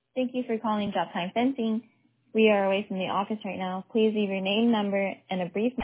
Thank you for calling Job Time Fencing. We are away from the office right now. Please leave your name, number, and a brief